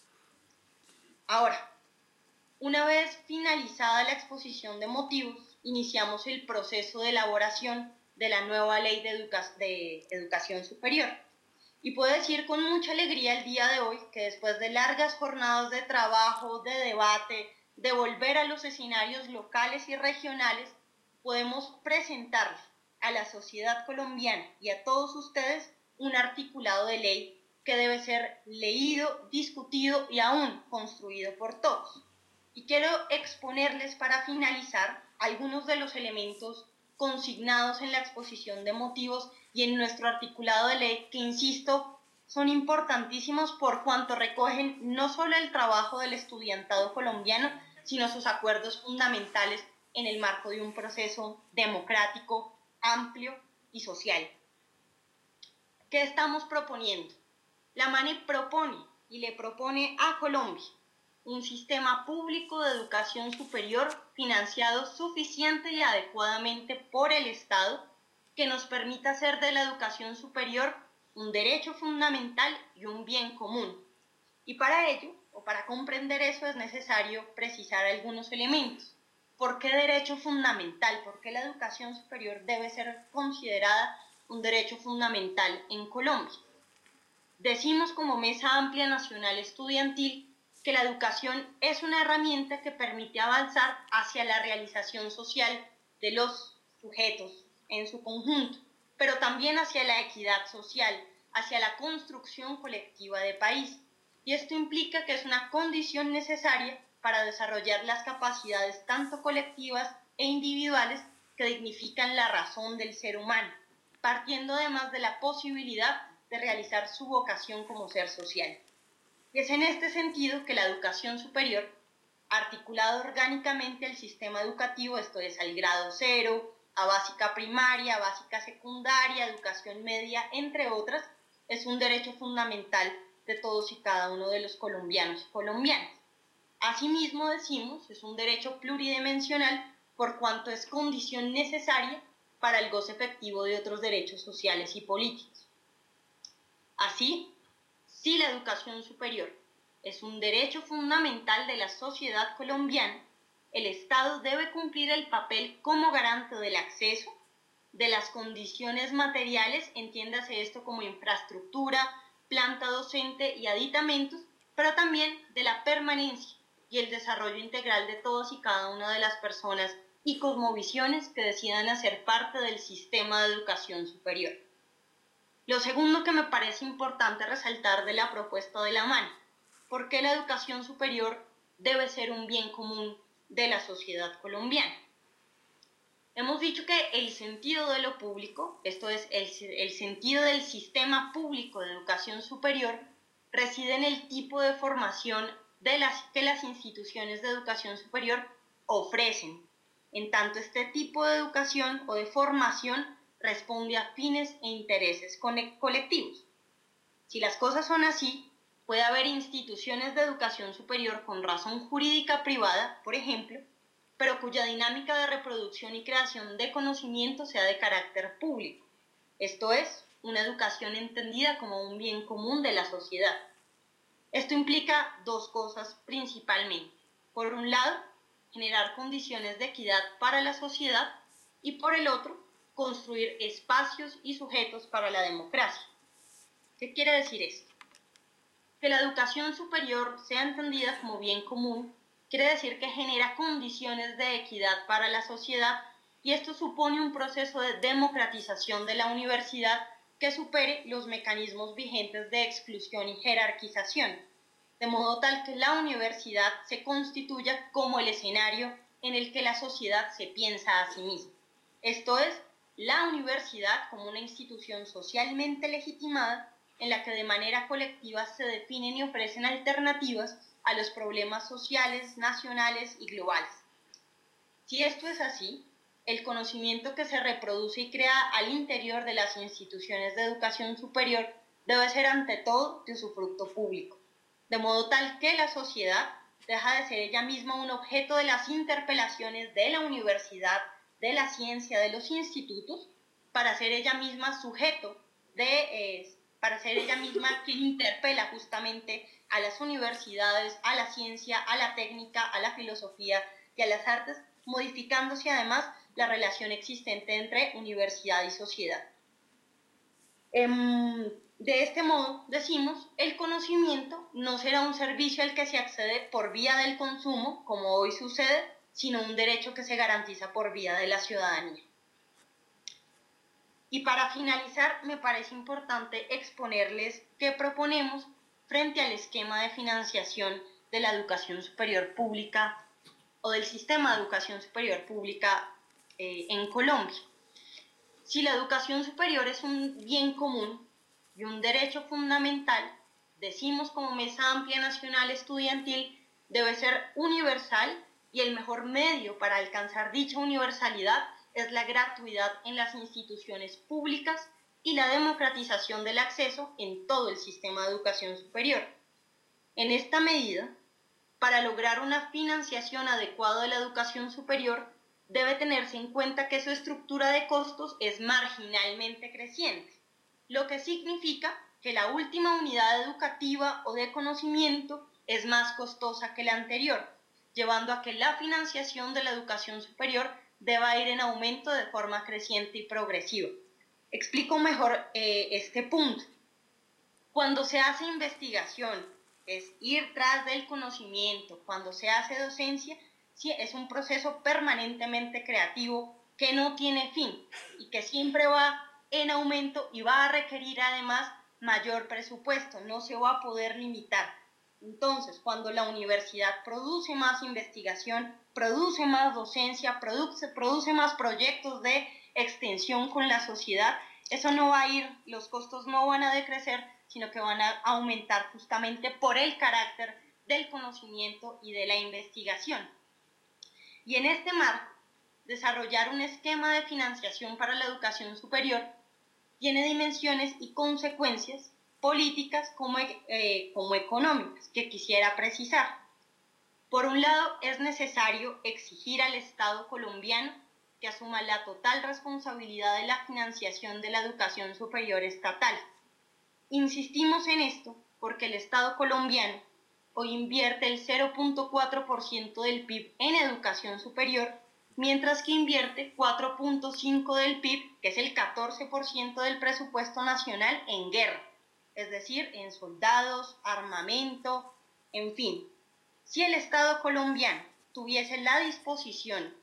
Ahora, una vez finalizada la exposición de motivos, iniciamos el proceso de elaboración de la nueva ley de educación superior. Y puedo decir con mucha alegría el día de hoy que después de largas jornadas de trabajo, de debate, de volver a los escenarios locales y regionales, podemos presentarle a la sociedad colombiana y a todos ustedes un articulado de ley que debe ser leído, discutido y aún construido por todos. Y quiero exponerles para finalizar algunos de los elementos consignados en la exposición de motivos y en nuestro articulado de ley que, insisto, son importantísimos por cuanto recogen no solo el trabajo del estudiantado colombiano, sino sus acuerdos fundamentales en el marco de un proceso democrático, amplio y social. ¿Qué estamos proponiendo? La MANE propone y le propone a Colombia un sistema público de educación superior financiado suficiente y adecuadamente por el Estado que nos permita hacer de la educación superior un derecho fundamental y un bien común. Y para ello, o para comprender eso, es necesario precisar algunos elementos. ¿Por qué derecho fundamental? ¿Por qué la educación superior debe ser considerada un derecho fundamental en Colombia? Decimos como Mesa Amplia Nacional Estudiantil que la educación es una herramienta que permite avanzar hacia la realización social de los sujetos en su conjunto, pero también hacia la equidad social, hacia la construcción colectiva de país. Y esto implica que es una condición necesaria para desarrollar las capacidades tanto colectivas e individuales que dignifican la razón del ser humano, partiendo además de la posibilidad de realizar su vocación como ser social. Y es en este sentido que la educación superior, articulada orgánicamente al sistema educativo, esto es al grado 0, a básica primaria, básica secundaria, educación media, entre otras, es un derecho fundamental de todos y cada uno de los colombianos y colombianas. Asimismo, decimos, es un derecho pluridimensional por cuanto es condición necesaria para el goce efectivo de otros derechos sociales y políticos. Así, si la educación superior es un derecho fundamental de la sociedad colombiana, el Estado debe cumplir el papel como garante del acceso, de las condiciones materiales, entiéndase esto como infraestructura, planta docente y aditamentos, pero también de la permanencia y el desarrollo integral de todas y cada una de las personas y cosmovisiones que decidan hacer parte del sistema de educación superior. Lo segundo que me parece importante resaltar de la propuesta de la MANE, ¿por qué la educación superior debe ser un bien común de la sociedad colombiana? Hemos dicho que el sentido de lo público, esto es, el sentido del sistema público de educación superior, reside en el tipo de formación que las instituciones de educación superior ofrecen. En tanto, este tipo de educación o de formación responde a fines e intereses colectivos. Si las cosas son así, puede haber instituciones de educación superior con razón jurídica privada, por ejemplo, pero cuya dinámica de reproducción y creación de conocimiento sea de carácter público. Esto es, una educación entendida como un bien común de la sociedad. Esto implica dos cosas principalmente. Por un lado, generar condiciones de equidad para la sociedad y por el otro, construir espacios y sujetos para la democracia. ¿Qué quiere decir esto? Que la educación superior sea entendida como bien común quiere decir que genera condiciones de equidad para la sociedad y esto supone un proceso de democratización de la universidad que supere los mecanismos vigentes de exclusión y jerarquización, de modo tal que la universidad se constituya como el escenario en el que la sociedad se piensa a sí misma. Esto es, la universidad como una institución socialmente legitimada en la que de manera colectiva se definen y ofrecen alternativas a los problemas sociales, nacionales y globales. Si esto es así, el conocimiento que se reproduce y crea al interior de las instituciones de educación superior debe ser ante todo de usufructo público, de modo tal que la sociedad deja de ser ella misma un objeto de las interpelaciones de la universidad, de la ciencia, de los institutos, para ser ella misma sujeto para ser ella misma quien interpela justamente a las universidades, a la ciencia, a la técnica, a la filosofía y a las artes, modificándose además la relación existente entre universidad y sociedad. De este modo, decimos, el conocimiento no será un servicio al que se accede por vía del consumo, como hoy sucede, sino un derecho que se garantiza por vía de la ciudadanía. Y para finalizar, me parece importante exponerles qué proponemos frente al esquema de financiación de la educación superior pública o del sistema de educación superior pública en Colombia. Si la educación superior es un bien común y un derecho fundamental, decimos como Mesa Amplia Nacional Estudiantil, debe ser universal y el mejor medio para alcanzar dicha universalidad es la gratuidad en las instituciones públicas y la democratización del acceso en todo el sistema de educación superior. En esta medida, para lograr una financiación adecuada de la educación superior, debe tenerse en cuenta que su estructura de costos es marginalmente creciente, lo que significa que la última unidad educativa o de conocimiento es más costosa que la anterior, llevando a que la financiación de la educación superior deba ir en aumento de forma creciente y progresiva. Explico mejor este punto. Cuando se hace investigación, es ir tras del conocimiento. Cuando se hace docencia, sí, es un proceso permanentemente creativo que no tiene fin y que siempre va en aumento y va a requerir además mayor presupuesto, no se va a poder limitar. Entonces, cuando la universidad produce más investigación, produce más docencia, produce más proyectos de extensión con la sociedad, eso no va a ir, los costos no van a decrecer, sino que van a aumentar justamente por el carácter del conocimiento y de la investigación. Y en este marco, desarrollar un esquema de financiación para la educación superior tiene dimensiones y consecuencias políticas como económicas, que quisiera precisar. Por un lado, es necesario exigir al Estado colombiano que asuma la total responsabilidad de la financiación de la educación superior estatal. Insistimos en esto porque el Estado colombiano hoy invierte el 0.4% del PIB en educación superior, mientras que invierte 4.5% del PIB, que es el 14% del presupuesto nacional, en guerra, es decir, en soldados, armamento, en fin. Si el Estado colombiano tuviese la disposición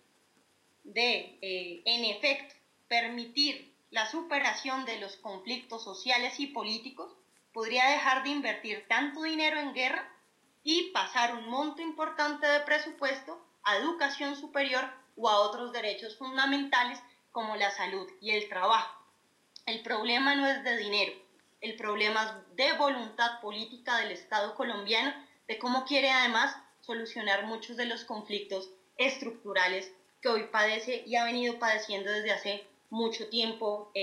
de, en efecto, permitir la superación de los conflictos sociales y políticos, podría dejar de invertir tanto dinero en guerra y pasar un monto importante de presupuesto a educación superior o a otros derechos fundamentales como la salud y el trabajo. El problema no es de dinero, el problema es de voluntad política del Estado colombiano, de cómo quiere además solucionar muchos de los conflictos estructurales que hoy padece y ha venido padeciendo desde hace mucho tiempo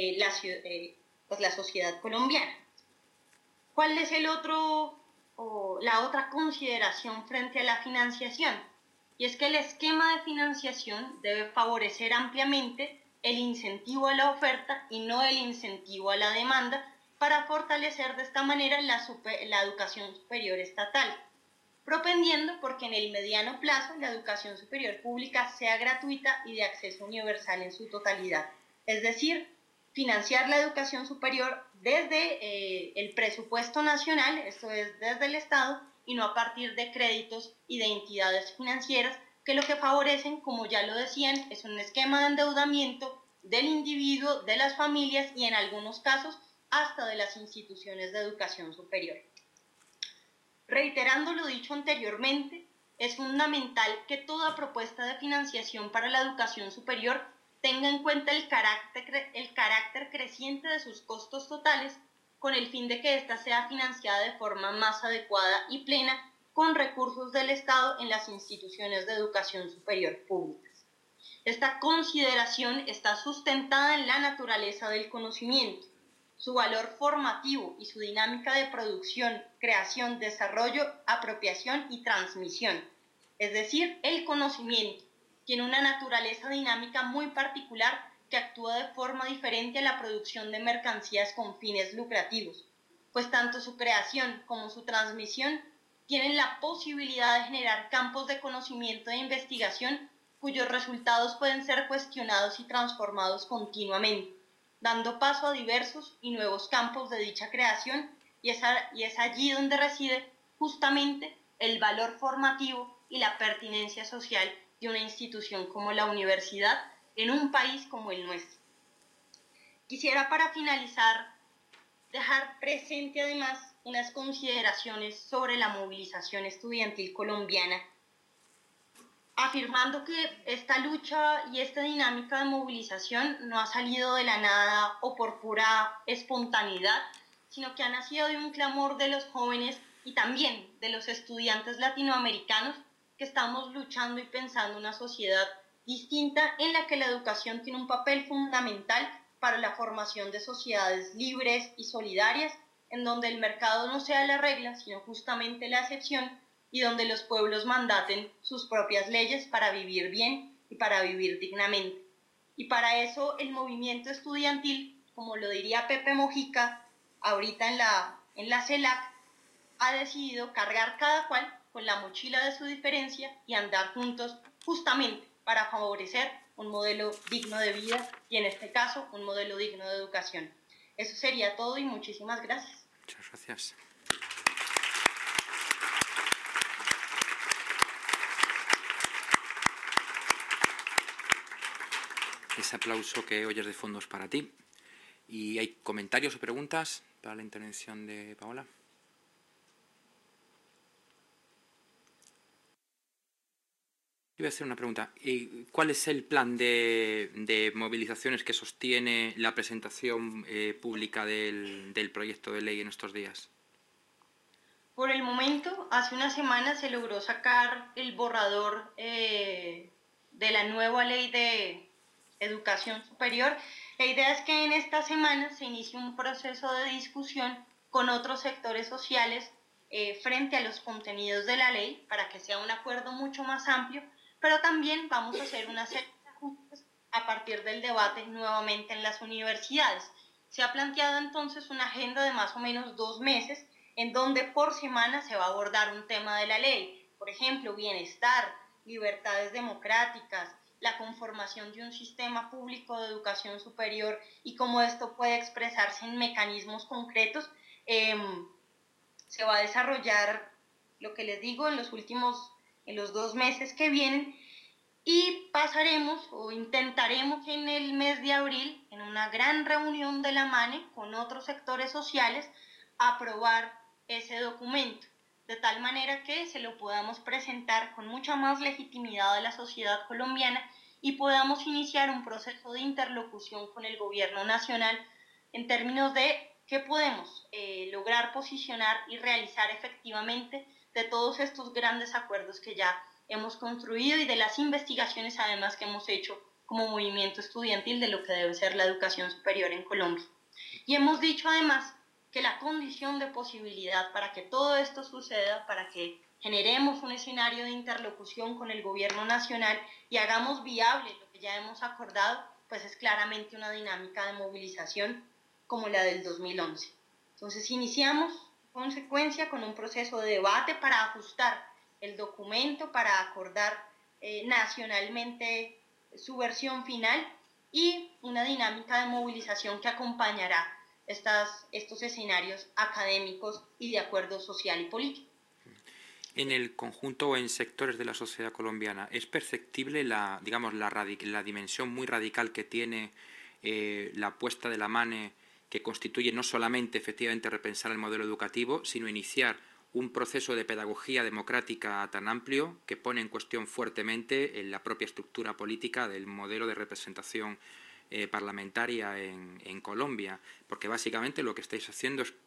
la sociedad colombiana. ¿Cuál es la otra consideración frente a la financiación? Y es que el esquema de financiación debe favorecer ampliamente el incentivo a la oferta y no el incentivo a la demanda para fortalecer de esta manera la educación superior estatal, propendiendo porque en el mediano plazo la educación superior pública sea gratuita y de acceso universal en su totalidad. Es decir, financiar la educación superior desde el presupuesto nacional, esto es desde el Estado, y no a partir de créditos y de entidades financieras que lo que favorecen, como ya lo decían, es un esquema de endeudamiento del individuo, de las familias y en algunos casos hasta de las instituciones de educación superior. Reiterando lo dicho anteriormente, es fundamental que toda propuesta de financiación para la educación superior tenga en cuenta el carácter creciente de sus costos totales, con el fin de que ésta sea financiada de forma más adecuada y plena con recursos del Estado en las instituciones de educación superior públicas. Esta consideración está sustentada en la naturaleza del conocimiento, su valor formativo y su dinámica de producción, creación, desarrollo, apropiación y transmisión. Es decir, el conocimiento tiene una naturaleza dinámica muy particular que actúa de forma diferente a la producción de mercancías con fines lucrativos, pues tanto su creación como su transmisión tienen la posibilidad de generar campos de conocimiento e investigación cuyos resultados pueden ser cuestionados y transformados continuamente, dando paso a diversos y nuevos campos de dicha creación, y es allí donde reside justamente el valor formativo y la pertinencia social de una institución como la universidad en un país como el nuestro. Quisiera, para finalizar, dejar presente además unas consideraciones sobre la movilización estudiantil colombiana, afirmando que esta lucha y esta dinámica de movilización no ha salido de la nada o por pura espontaneidad, sino que ha nacido de un clamor de los jóvenes y también de los estudiantes latinoamericanos que estamos luchando y pensando una sociedad distinta en la que la educación tiene un papel fundamental para la formación de sociedades libres y solidarias, en donde el mercado no sea la regla, sino justamente la excepción, y donde los pueblos mandaten sus propias leyes para vivir bien y para vivir dignamente. Y para eso el movimiento estudiantil, como lo diría Pepe Mojica ahorita en la CELAC, ha decidido cargar cada cual con la mochila de su diferencia y andar juntos justamente para favorecer un modelo digno de vida y, en este caso, un modelo digno de educación. Eso sería todo y muchísimas gracias. Muchas gracias. Ese aplauso que oyes de fondo es para ti. ¿Y hay comentarios o preguntas para la intervención de Paola? Yo voy a hacer una pregunta. ¿Cuál es el plan de movilizaciones que sostiene la presentación pública del proyecto de ley en estos días? Por el momento, hace una semana se logró sacar el borrador de la nueva ley de educación superior. La idea es que en esta semana se inicie un proceso de discusión con otros sectores sociales frente a los contenidos de la ley para que sea un acuerdo mucho más amplio, pero también vamos a hacer una serie de ajustes a partir del debate nuevamente en las universidades. Se ha planteado entonces una agenda de más o menos 2 meses en donde por semana se va a abordar un tema de la ley, por ejemplo, bienestar, libertades democráticas, la conformación de un sistema público de educación superior y cómo esto puede expresarse en mecanismos concretos. Se va a desarrollar, lo que les digo, en los 2 meses que vienen, y pasaremos o intentaremos en el mes de abril, en una gran reunión de la MANE con otros sectores sociales, aprobar ese documento, de tal manera que se lo podamos presentar con mucha más legitimidad a la sociedad colombiana y podamos iniciar un proceso de interlocución con el gobierno nacional en términos de qué podemos lograr posicionar y realizar efectivamente de todos estos grandes acuerdos que ya hemos construido y de las investigaciones además que hemos hecho como movimiento estudiantil de lo que debe ser la educación superior en Colombia. Y hemos dicho además que la condición de posibilidad para que todo esto suceda, para que generemos un escenario de interlocución con el gobierno nacional y hagamos viable lo que ya hemos acordado, pues es claramente una dinámica de movilización como la del 2011. Entonces iniciamos en consecuencia con un proceso de debate para ajustar el documento, para acordar nacionalmente su versión final y una dinámica de movilización que acompañará estos escenarios académicos y de acuerdo social y político. En el conjunto o en sectores de la sociedad colombiana, ¿es perceptible la dimensión muy radical que tiene la apuesta de la MANE, que constituye no solamente efectivamente repensar el modelo educativo, sino iniciar un proceso de pedagogía democrática tan amplio que pone en cuestión fuertemente la propia estructura política del modelo de representación parlamentaria en Colombia, porque básicamente lo que estáis haciendo es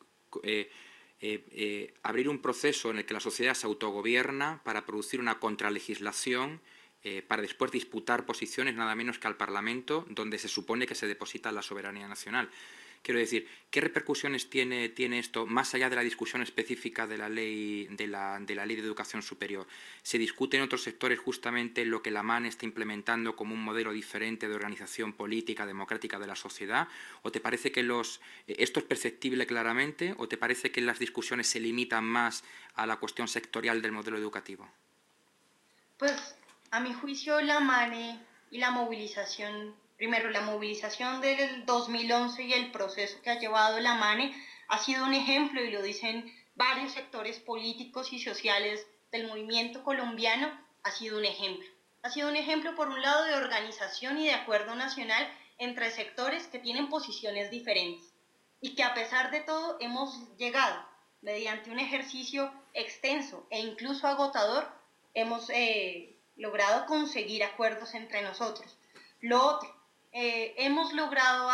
abrir un proceso en el que la sociedad se autogobierna para producir una contralegislación, para después disputar posiciones nada menos que al Parlamento, donde se supone que se deposita la soberanía nacional. Quiero decir, ¿qué repercusiones tiene esto más allá de la discusión específica de la ley de educación superior? ¿Se discute en otros sectores justamente lo que la MAN está implementando como un modelo diferente de organización política, democrática de la sociedad? ¿O te parece que esto es perceptible claramente? ¿O te parece que las discusiones se limitan más a la cuestión sectorial del modelo educativo? Pues, a mi juicio, la MANE y la movilización, primero la movilización del 2011 y el proceso que ha llevado la MANE ha sido un ejemplo, y lo dicen varios sectores políticos y sociales del movimiento colombiano, ha sido un ejemplo. Ha sido un ejemplo, por un lado, de organización y de acuerdo nacional entre sectores que tienen posiciones diferentes y que a pesar de todo hemos llegado, mediante un ejercicio extenso e incluso agotador, hemos logrado conseguir acuerdos entre nosotros. Lo otro, hemos logrado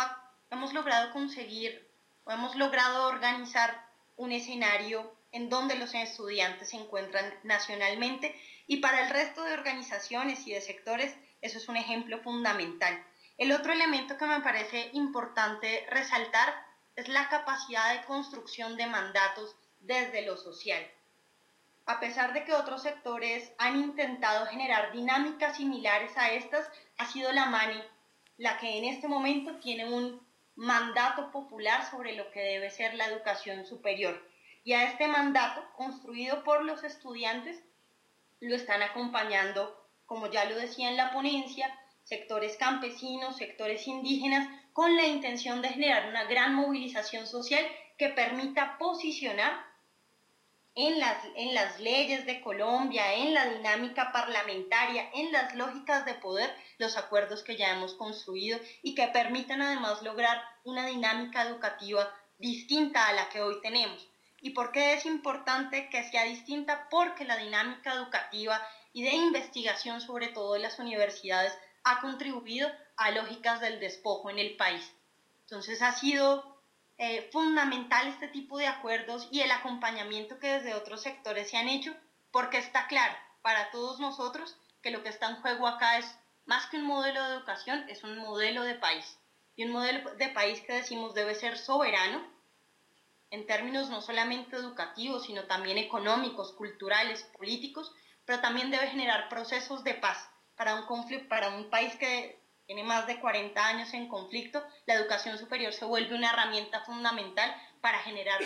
organizar un escenario en donde los estudiantes se encuentran nacionalmente, y para el resto de organizaciones y de sectores eso es un ejemplo fundamental. El otro elemento que me parece importante resaltar es la capacidad de construcción de mandatos desde lo social. A pesar de que otros sectores han intentado generar dinámicas similares a estas, ha sido la MANE la que en este momento tiene un mandato popular sobre lo que debe ser la educación superior. Y a este mandato, construido por los estudiantes, lo están acompañando, como ya lo decía en la ponencia, sectores campesinos, sectores indígenas, con la intención de generar una gran movilización social que permita posicionar en las leyes de Colombia, en la dinámica parlamentaria, en las lógicas de poder, los acuerdos que ya hemos construido y que permitan además lograr una dinámica educativa distinta a la que hoy tenemos. ¿Y por qué es importante que sea distinta? Porque la dinámica educativa y de investigación, sobre todo en las universidades, ha contribuido a lógicas del despojo en el país. Entonces ha sido fundamental este tipo de acuerdos y el acompañamiento que desde otros sectores se han hecho, porque está claro para todos nosotros que lo que está en juego acá es más que un modelo de educación, es un modelo de país. Y un modelo de país que decimos debe ser soberano en términos no solamente educativos, sino también económicos, culturales, políticos, pero también debe generar procesos de paz. Para un país que tiene más de 40 años en conflicto, la educación superior se vuelve una herramienta fundamental para generar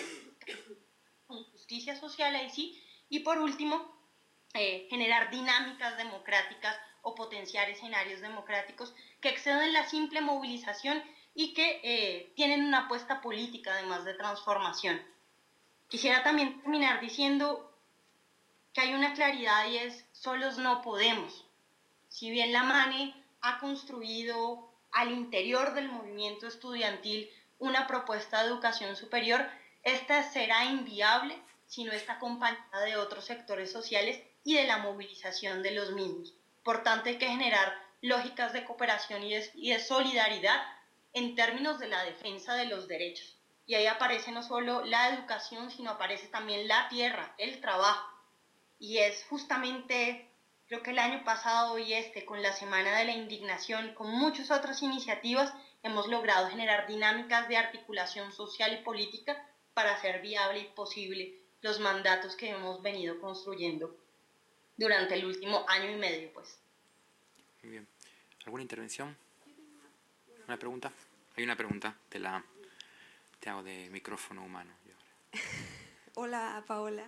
justicia social ahí sí, y por último, generar dinámicas democráticas o potenciar escenarios democráticos que exceden la simple movilización y que tienen una apuesta política además de transformación. Quisiera también terminar diciendo que hay una claridad y es: solos no podemos. Si bien la MANE ha construido al interior del movimiento estudiantil una propuesta de educación superior, esta será inviable si no está acompañada de otros sectores sociales y de la movilización de los mismos. Por tanto, hay que generar lógicas de cooperación y de solidaridad en términos de la defensa de los derechos. Y ahí aparece no solo la educación, sino aparece también la tierra, el trabajo. Y es justamente, creo que el año pasado y con la Semana de la Indignación, con muchas otras iniciativas, hemos logrado generar dinámicas de articulación social y política para hacer viable y posible los mandatos que hemos venido construyendo durante el último año y medio, pues. Muy bien. ¿Alguna intervención? ¿Una pregunta? Hay una pregunta, te hago de micrófono humano. Hola, Paola.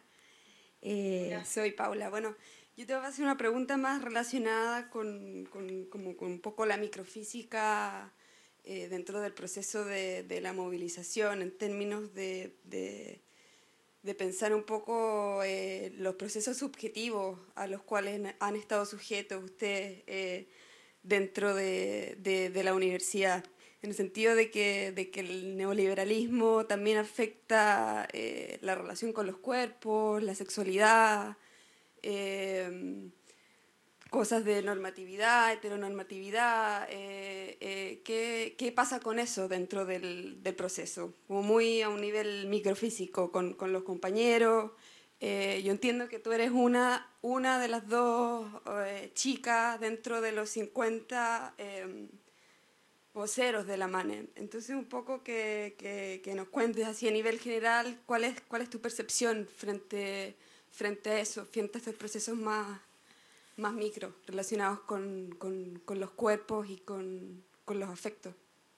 Soy Paula. Bueno, yo te voy a hacer una pregunta más relacionada con un poco la microfísica dentro del proceso de la movilización, en términos de pensar un poco los procesos subjetivos a los cuales han estado sujetos ustedes dentro de la universidad. en el sentido de que el neoliberalismo también afecta la relación con los cuerpos, la sexualidad, cosas de normatividad, heteronormatividad. ¿Qué pasa con eso dentro del proceso? Como muy a un nivel microfísico con los compañeros. Yo entiendo que tú eres una de las dos chicas dentro de los 50 voceros de la MANE. Entonces, un poco que nos cuentes así a nivel general cuál es tu percepción frente a eso, frente a estos procesos más micro, relacionados con los cuerpos y con los afectos.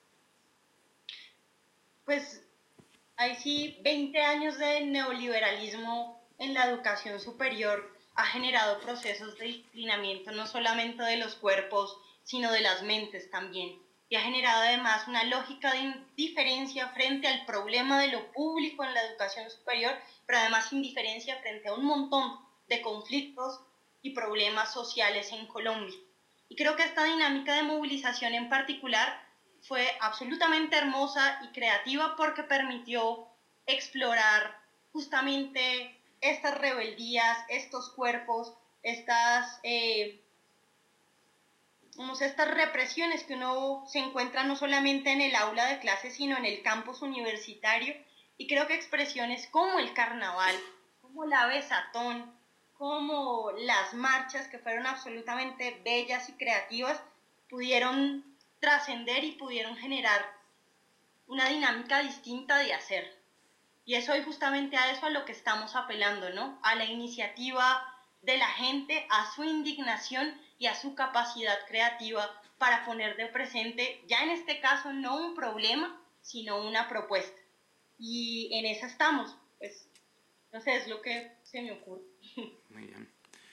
Pues ahí sí, 20 años de neoliberalismo en la educación superior ha generado procesos de disciplinamiento no solamente de los cuerpos, sino de las mentes también. Y ha generado además una lógica de indiferencia frente al problema de lo público en la educación superior, pero además indiferencia frente a un montón de conflictos y problemas sociales en Colombia. Y creo que esta dinámica de movilización en particular fue absolutamente hermosa y creativa porque permitió explorar justamente estas rebeldías, estos cuerpos, estas represiones que uno se encuentra no solamente en el aula de clase, sino en el campus universitario. Y creo que expresiones como el carnaval, como la besatón, como las marchas, que fueron absolutamente bellas y creativas, pudieron trascender y pudieron generar una dinámica distinta de hacer. Y es hoy justamente a eso a lo que estamos apelando, ¿no? A la iniciativa de la gente, a su indignación y a su capacidad creativa para poner de presente, ya en este caso, no un problema, sino una propuesta. Y en esa estamos, pues, no sé, es lo que se me ocurre. Muy bien.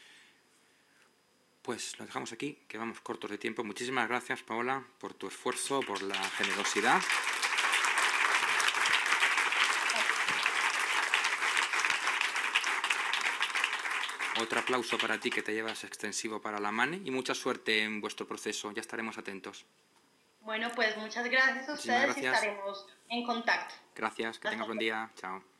Pues lo dejamos aquí, que vamos cortos de tiempo. Muchísimas gracias, Paola, por tu esfuerzo, por la generosidad. Otro aplauso para ti, que te llevas extensivo para la MANE, y mucha suerte en vuestro proceso. Ya estaremos atentos. Bueno, pues muchas gracias a ustedes y estaremos en contacto. Gracias, que tengas buen día. Chao.